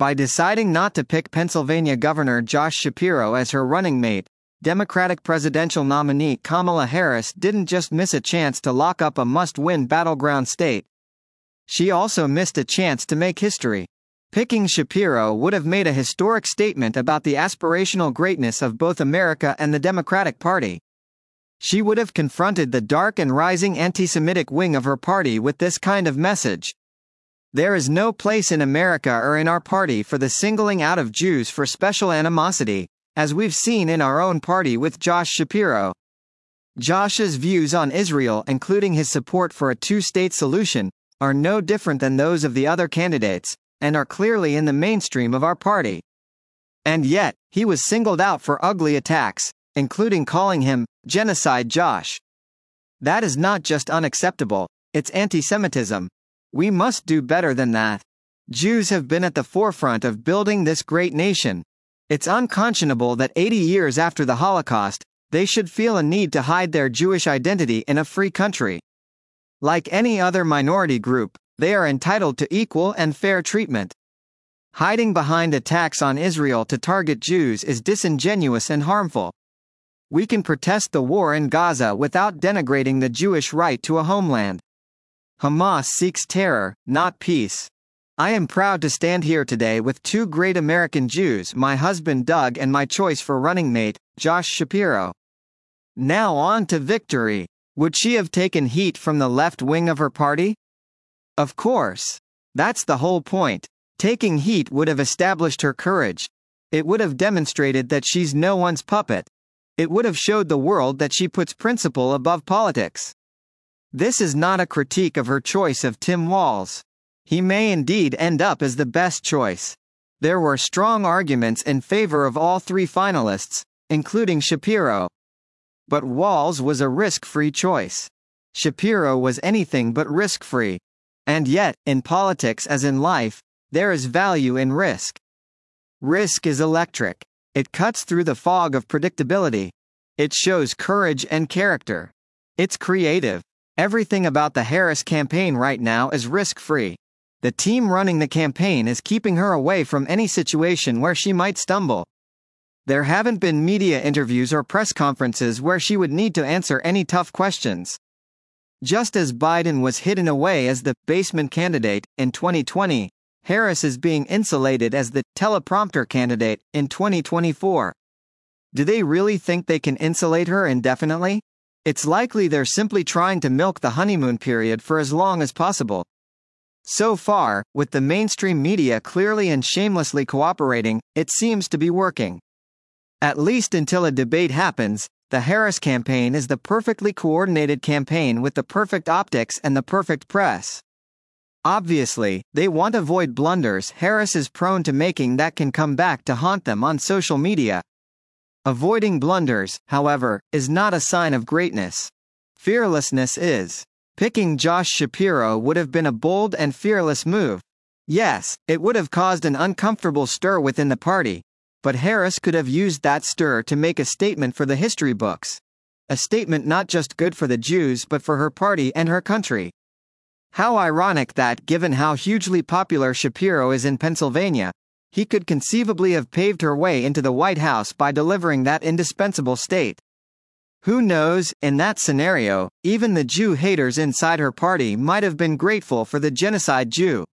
By deciding not to pick Pennsylvania Governor Josh Shapiro as her running mate, Democratic presidential nominee Kamala Harris didn't just miss a chance to lock up a must-win battleground state. She also missed a chance to make history. Picking Shapiro would have made a historic statement about the aspirational greatness of both America and the Democratic Party. She would have confronted the dark and rising anti-Semitic wing of her party with this kind of message. There is no place in America or in our party for the singling out of Jews for special animosity, as we've seen in our own party with Josh Shapiro. Josh's views on Israel, including his support for a two-state solution, are no different than those of the other candidates, and are clearly in the mainstream of our party. And yet, he was singled out for ugly attacks, including calling him Genocide Josh. That is not just unacceptable, it's anti-Semitism. We must do better than that. Jews have been at the forefront of building this great nation. It's unconscionable that 80 years after the Holocaust, they should feel a need to hide their Jewish identity in a free country. Like any other minority group, they are entitled to equal and fair treatment. Hiding behind attacks on Israel to target Jews is disingenuous and harmful. We can protest the war in Gaza without denigrating the Jewish right to a homeland. Hamas seeks terror, not peace. I am proud to stand here today with two great American Jews, my husband Doug and my choice for running mate, Josh Shapiro. Now on to victory. Would she have taken heat from the left wing of her party? Of course. That's the whole point. Taking heat would have established her courage. It would have demonstrated that she's no one's puppet. It would have showed the world that she puts principle above politics. This is not a critique of her choice of Tim Walz. He may indeed end up as the best choice. There were strong arguments in favor of all three finalists, including Shapiro. But Walz was a risk-free choice. Shapiro was anything but risk-free. And yet, in politics as in life, there is value in risk. Risk is electric. It cuts through the fog of predictability. It shows courage and character. It's creative. Everything about the Harris campaign right now is risk-free. The team running the campaign is keeping her away from any situation where she might stumble. There haven't been media interviews or press conferences where she would need to answer any tough questions. Just as Biden was hidden away as the basement candidate in 2020, Harris is being insulated as the teleprompter candidate in 2024. Do they really think they can insulate her indefinitely? It's likely they're simply trying to milk the honeymoon period for as long as possible. So far, with the mainstream media clearly and shamelessly cooperating, it seems to be working. At least until a debate happens, the Harris campaign is the perfectly coordinated campaign with the perfect optics and the perfect press. Obviously, they want to avoid blunders Harris is prone to making that can come back to haunt them on social media. Avoiding blunders, however, is not a sign of greatness. Fearlessness is. Picking Josh Shapiro would have been a bold and fearless move. Yes, it would have caused an uncomfortable stir within the party, but Harris could have used that stir to make a statement for the history books. A statement not just good for the Jews but for her party and her country. How ironic that, given how hugely popular Shapiro is in Pennsylvania, he could conceivably have paved her way into the White House by delivering that indispensable state. Who knows, in that scenario, even the Jew haters inside her party might have been grateful for the genocide Jew.